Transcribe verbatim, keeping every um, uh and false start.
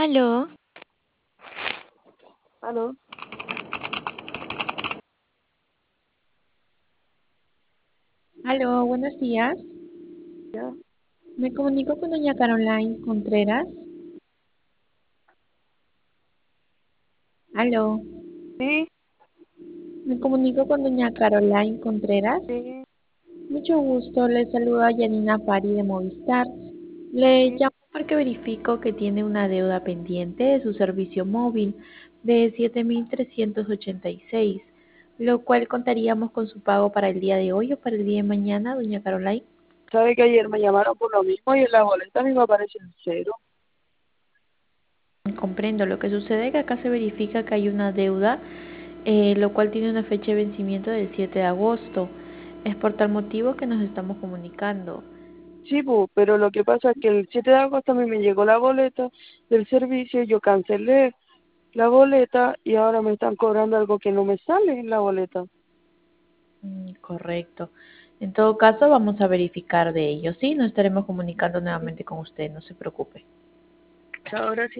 Aló, Aló, Aló, buenos días. ya, Me comunico con doña Caroline Contreras. Aló, sí, me comunico con doña Caroline Contreras. sí, Mucho gusto, le saluda Yanina Pari de Movistar. Le sí. llamo porque verifico que tiene una deuda pendiente de su servicio móvil de siete mil trescientos ochenta y seis, lo cual contaríamos con su pago para el día de hoy o para el día de mañana, doña Caroline. ¿Sabe que ayer me llamaron por lo mismo y en la boleta a mí me aparece en cero? Comprendo, lo que sucede es que acá se verifica que hay una deuda, eh, lo cual tiene una fecha de vencimiento del siete de agosto. Es por tal motivo que nos estamos comunicando. Sí, bu, pero lo que pasa es que el siete de agosto a mí me llegó la boleta del servicio, yo cancelé la boleta y ahora me están cobrando algo que no me sale en la boleta. Mm, correcto. En todo caso, vamos a verificar de ello, ¿sí? Nos estaremos comunicando nuevamente con usted, no se preocupe. Ahora sí.